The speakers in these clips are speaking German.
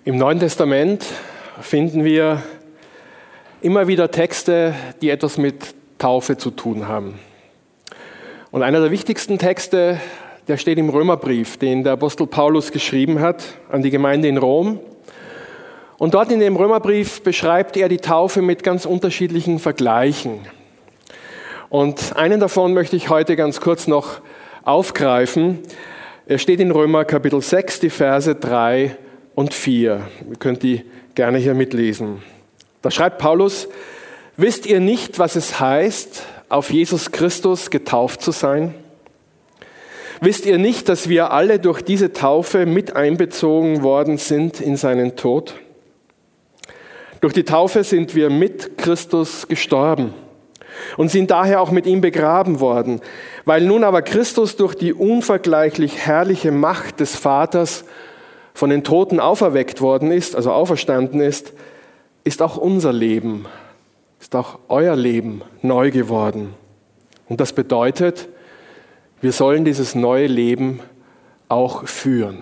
Im Neuen Testament finden wir immer wieder Texte, die etwas mit Taufe zu tun haben. Und einer der wichtigsten Texte, der steht im Römerbrief, den der Apostel Paulus geschrieben hat an die Gemeinde in Rom. Und dort in dem Römerbrief beschreibt er die Taufe mit ganz unterschiedlichen Vergleichen. Und einen davon möchte ich heute ganz kurz noch aufgreifen. Er steht in Römer Kapitel 6, die Verse 3 und 4. Ihr könnt die gerne hier mitlesen. Da schreibt Paulus: Wisst ihr nicht, was es heißt, auf Jesus Christus getauft zu sein? Wisst ihr nicht, dass wir alle durch diese Taufe mit einbezogen worden sind in seinen Tod? Durch die Taufe sind wir mit Christus gestorben und sind daher auch mit ihm begraben worden. Weil nun aber Christus durch die unvergleichlich herrliche Macht des Vaters von den Toten auferweckt worden ist, also auferstanden ist, ist auch unser Leben, ist auch euer Leben neu geworden. Und das bedeutet, wir sollen dieses neue Leben auch führen.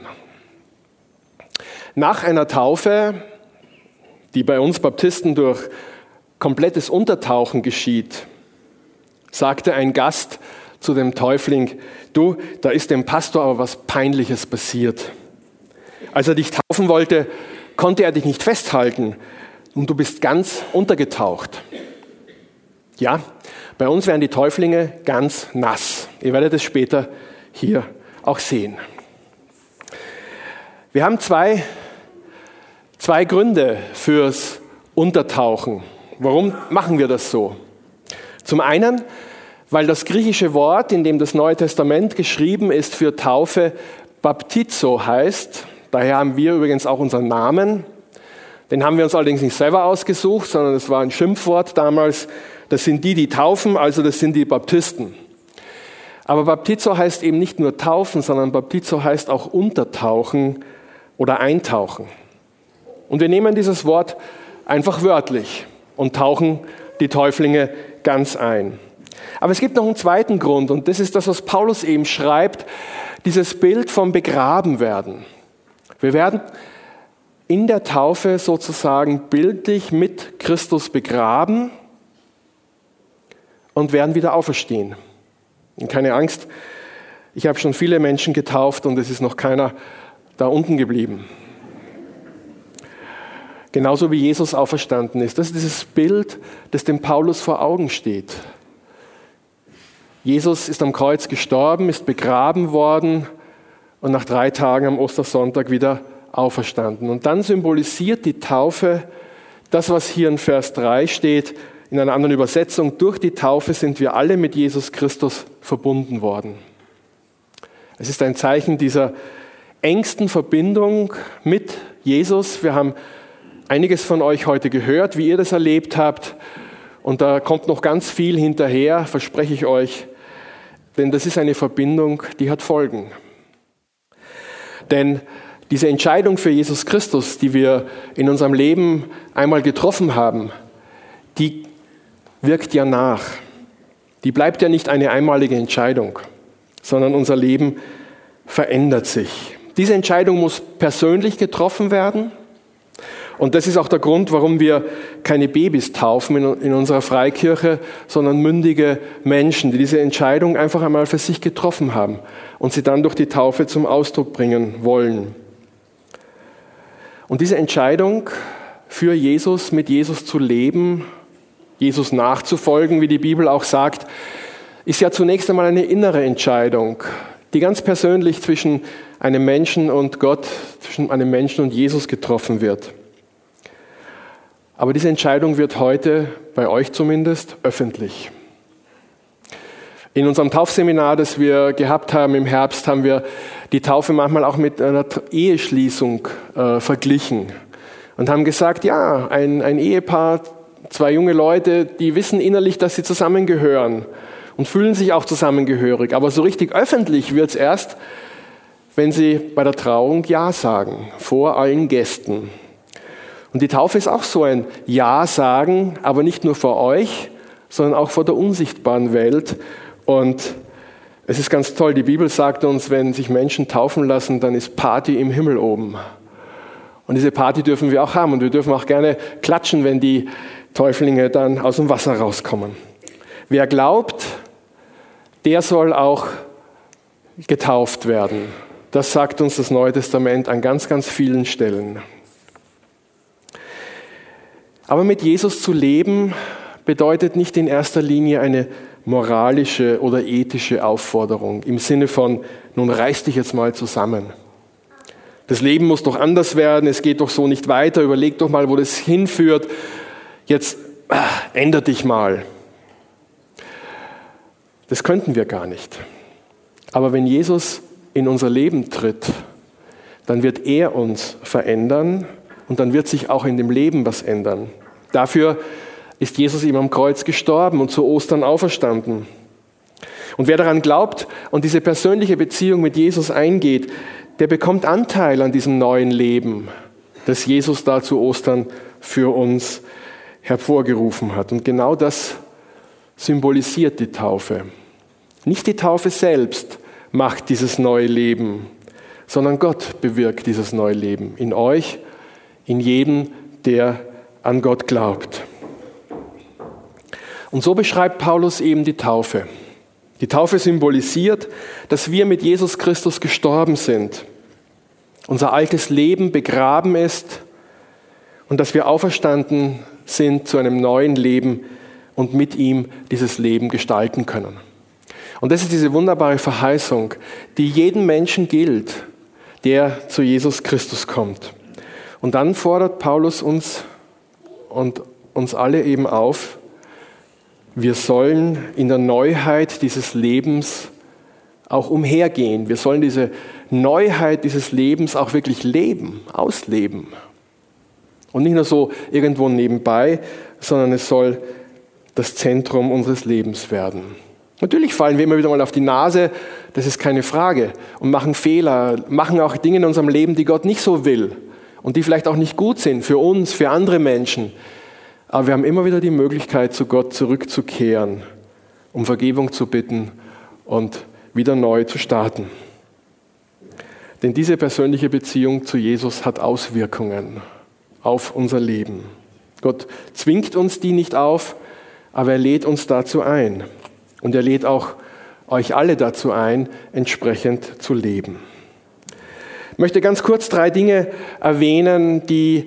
Nach einer Taufe, die bei uns Baptisten durch komplettes Untertauchen geschieht, sagte ein Gast zu dem Täufling: Du, da ist dem Pastor aber was Peinliches passiert. Als er dich taufen wollte, konnte er dich nicht festhalten und du bist ganz untergetaucht. Ja, bei uns werden die Täuflinge ganz nass. Ihr werdet es später hier auch sehen. Wir haben zwei Gründe fürs Untertauchen. Warum machen wir das so? Zum einen, weil das griechische Wort, in dem das Neue Testament geschrieben ist für Taufe, Baptizo heißt. Daher haben wir übrigens auch unseren Namen. Den haben wir uns allerdings nicht selber ausgesucht, sondern es war ein Schimpfwort damals. Das sind die taufen, also das sind die Baptisten. Aber Baptizo heißt eben nicht nur taufen, sondern Baptizo heißt auch untertauchen oder eintauchen. Und wir nehmen dieses Wort einfach wörtlich und tauchen die Täuflinge ganz ein. Aber es gibt noch einen zweiten Grund, und das ist das, was Paulus eben schreibt, dieses Bild vom Begrabenwerden. Wir werden in der Taufe sozusagen bildlich mit Christus begraben und werden wieder auferstehen. Und keine Angst, ich habe schon viele Menschen getauft und es ist noch keiner da unten geblieben. Genauso wie Jesus auferstanden ist. Das ist dieses Bild, das dem Paulus vor Augen steht. Jesus ist am Kreuz gestorben, ist begraben worden und nach 3 Tagen am Ostersonntag wieder auferstanden. Und dann symbolisiert die Taufe das, was hier in Vers 3 steht, in einer anderen Übersetzung: Durch die Taufe sind wir alle mit Jesus Christus verbunden worden. Es ist ein Zeichen dieser engsten Verbindung mit Jesus. Wir haben einiges von euch heute gehört, wie ihr das erlebt habt. Und da kommt noch ganz viel hinterher, verspreche ich euch. Denn das ist eine Verbindung, die hat Folgen. Denn diese Entscheidung für Jesus Christus, die wir in unserem Leben einmal getroffen haben, die wirkt ja nach. Die bleibt ja nicht eine einmalige Entscheidung, sondern unser Leben verändert sich. Diese Entscheidung muss persönlich getroffen werden. Und das ist auch der Grund, warum wir keine Babys taufen in unserer Freikirche, sondern mündige Menschen, die diese Entscheidung einfach einmal für sich getroffen haben und sie dann durch die Taufe zum Ausdruck bringen wollen. Und diese Entscheidung, für Jesus, mit Jesus zu leben, Jesus nachzufolgen, wie die Bibel auch sagt, ist ja zunächst einmal eine innere Entscheidung, die ganz persönlich zwischen einem Menschen und Gott, zwischen einem Menschen und Jesus getroffen wird. Aber diese Entscheidung wird heute, bei euch zumindest, öffentlich. In unserem Taufseminar, das wir gehabt haben im Herbst, haben wir die Taufe manchmal auch mit einer Eheschließung verglichen und haben gesagt, ja, ein Ehepaar, 2 junge Leute, die wissen innerlich, dass sie zusammengehören und fühlen sich auch zusammengehörig. Aber so richtig öffentlich wird es erst, wenn sie bei der Trauung Ja sagen, vor allen Gästen. Und die Taufe ist auch so ein Ja sagen, aber nicht nur vor euch, sondern auch vor der unsichtbaren Welt. Und es ist ganz toll, die Bibel sagt uns, wenn sich Menschen taufen lassen, dann ist Party im Himmel oben. Und diese Party dürfen wir auch haben und wir dürfen auch gerne klatschen, wenn die Täuflinge dann aus dem Wasser rauskommen. Wer glaubt, der soll auch getauft werden. Das sagt uns das Neue Testament an ganz, ganz vielen Stellen. Aber mit Jesus zu leben bedeutet nicht in erster Linie eine moralische oder ethische Aufforderung im Sinne von, nun reiß dich jetzt mal zusammen. Das Leben muss doch anders werden, es geht doch so nicht weiter, überleg doch mal, wo das hinführt. Jetzt änder dich mal. Das könnten wir gar nicht. Aber wenn Jesus in unser Leben tritt, dann wird er uns verändern und dann wird sich auch in dem Leben was ändern. Dafür ist Jesus ihm am Kreuz gestorben und zu Ostern auferstanden. Und wer daran glaubt und diese persönliche Beziehung mit Jesus eingeht, der bekommt Anteil an diesem neuen Leben, das Jesus da zu Ostern für uns hervorgerufen hat. Und genau das symbolisiert die Taufe. Nicht die Taufe selbst macht dieses neue Leben, sondern Gott bewirkt dieses neue Leben in euch, in jedem, der an Gott glaubt. Und so beschreibt Paulus eben die Taufe. Die Taufe symbolisiert, dass wir mit Jesus Christus gestorben sind, unser altes Leben begraben ist und dass wir auferstanden sind zu einem neuen Leben und mit ihm dieses Leben gestalten können. Und das ist diese wunderbare Verheißung, die jedem Menschen gilt, der zu Jesus Christus kommt. Und dann fordert Paulus uns und uns alle eben auf, wir sollen in der Neuheit dieses Lebens auch umhergehen. Wir sollen diese Neuheit dieses Lebens auch wirklich leben, ausleben. Und nicht nur so irgendwo nebenbei, sondern es soll das Zentrum unseres Lebens werden. Natürlich fallen wir immer wieder mal auf die Nase, das ist keine Frage, und machen Fehler, machen auch Dinge in unserem Leben, die Gott nicht so will und die vielleicht auch nicht gut sind für uns, für andere Menschen. Aber wir haben immer wieder die Möglichkeit, zu Gott zurückzukehren, um Vergebung zu bitten und wieder neu zu starten. Denn diese persönliche Beziehung zu Jesus hat Auswirkungen auf unser Leben. Gott zwingt uns die nicht auf, aber er lädt uns dazu ein. Und er lädt auch euch alle dazu ein, entsprechend zu leben. Ich möchte ganz kurz 3 Dinge erwähnen, die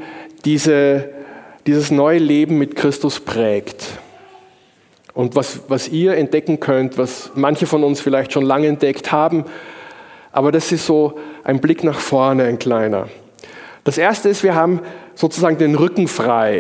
dieses neue Leben mit Christus prägt. Und was ihr entdecken könnt, was manche von uns vielleicht schon lange entdeckt haben, aber das ist so ein Blick nach vorne, ein kleiner. Das erste ist, wir haben sozusagen den Rücken frei.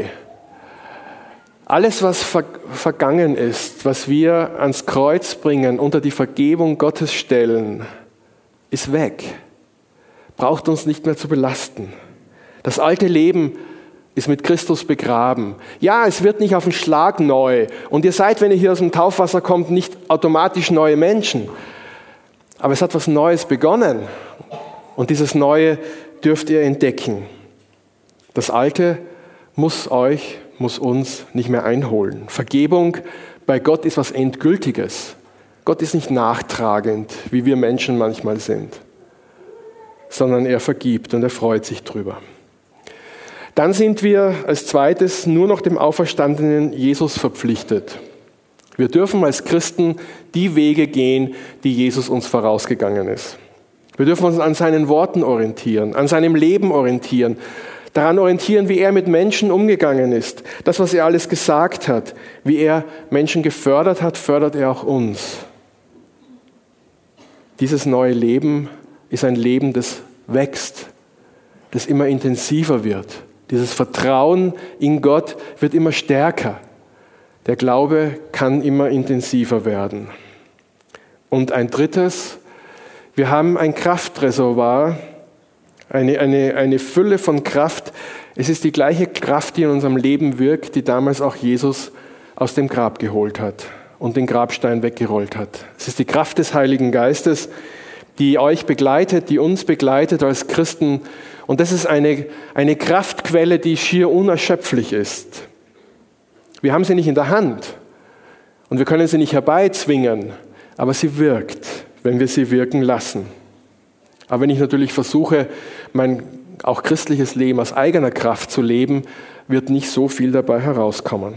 Alles, was vergangen ist, was wir ans Kreuz bringen, unter die Vergebung Gottes stellen, ist weg. Braucht uns nicht mehr zu belasten. Das alte Leben ist mit Christus begraben. Ja, es wird nicht auf den Schlag neu. Und ihr seid, wenn ihr hier aus dem Taufwasser kommt, nicht automatisch neue Menschen. Aber es hat was Neues begonnen. Und dieses Neue dürft ihr entdecken. Das Alte muss uns nicht mehr einholen. Vergebung bei Gott ist was Endgültiges. Gott ist nicht nachtragend, wie wir Menschen manchmal sind, sondern er vergibt und er freut sich drüber. Dann sind wir als zweites nur noch dem auferstandenen Jesus verpflichtet. Wir dürfen als Christen die Wege gehen, die Jesus uns vorausgegangen ist. Wir dürfen uns an seinen Worten orientieren, an seinem Leben orientieren, daran orientieren, wie er mit Menschen umgegangen ist. Das, was er alles gesagt hat, wie er Menschen gefördert hat, fördert er auch uns. Dieses neue Leben ist ein Leben, das wächst, das immer intensiver wird. Dieses Vertrauen in Gott wird immer stärker. Der Glaube kann immer intensiver werden. Und ein drittes, wir haben ein Kraftreservoir, eine Fülle von Kraft. Es ist die gleiche Kraft, die in unserem Leben wirkt, die damals auch Jesus aus dem Grab geholt hat und den Grabstein weggerollt hat. Es ist die Kraft des Heiligen Geistes, die euch begleitet, die uns begleitet als Christen. Und das ist eine Kraftquelle, die schier unerschöpflich ist. Wir haben sie nicht in der Hand und wir können sie nicht herbeizwingen, aber sie wirkt, wenn wir sie wirken lassen. Aber wenn ich natürlich versuche, mein auch christliches Leben aus eigener Kraft zu leben, wird nicht so viel dabei herauskommen.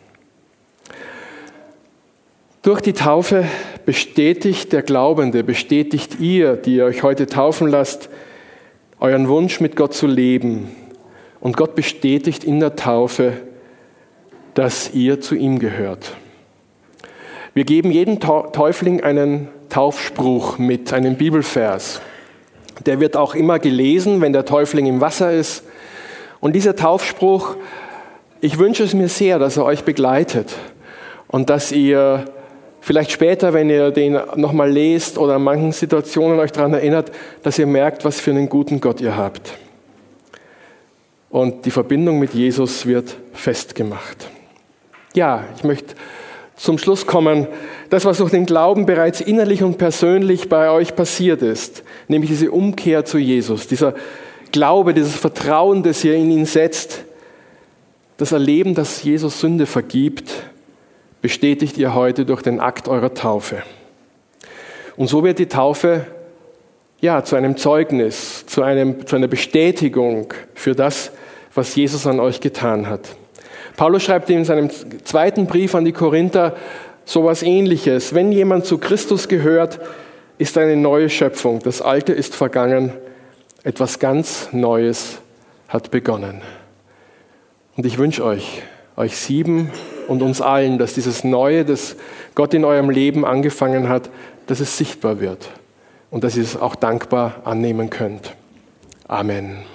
Durch die Taufe bestätigt der Glaubende, bestätigt ihr, die ihr euch heute taufen lasst, euren Wunsch mit Gott zu leben. Und Gott bestätigt in der Taufe, dass ihr zu ihm gehört. Wir geben jedem Täufling einen Taufspruch mit, einen Bibelvers. Der wird auch immer gelesen, wenn der Täufling im Wasser ist. Und dieser Taufspruch, ich wünsche es mir sehr, dass er euch begleitet und dass ihr vielleicht später, wenn ihr den nochmal lest oder in manchen Situationen euch daran erinnert, dass ihr merkt, was für einen guten Gott ihr habt. Und die Verbindung mit Jesus wird festgemacht. Ja, ich möchte zum Schluss kommen. Das, was durch den Glauben bereits innerlich und persönlich bei euch passiert ist, nämlich diese Umkehr zu Jesus, dieser Glaube, dieses Vertrauen, das ihr in ihn setzt, das Erleben, dass Jesus Sünde vergibt, bestätigt ihr heute durch den Akt eurer Taufe. Und so wird die Taufe zu einem Zeugnis, zu einer Bestätigung für das, was Jesus an euch getan hat. Paulus schreibt in seinem zweiten Brief an die Korinther sowas Ähnliches. Wenn jemand zu Christus gehört, ist eine neue Schöpfung. Das Alte ist vergangen, etwas ganz Neues hat begonnen. Und ich wünsche euch 7 und uns allen, dass dieses Neue, das Gott in eurem Leben angefangen hat, dass es sichtbar wird und dass ihr es auch dankbar annehmen könnt. Amen.